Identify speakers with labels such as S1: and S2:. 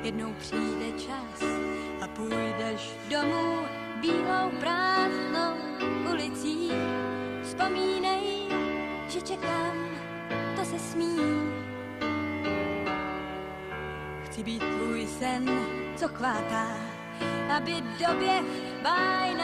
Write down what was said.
S1: jednou přijde čas a půjdeš domů bílou prázdnou ulicí. Vzpomínej, že čekám, to se smí. Chci být tvůj sen, co chvátá, aby doběh bájná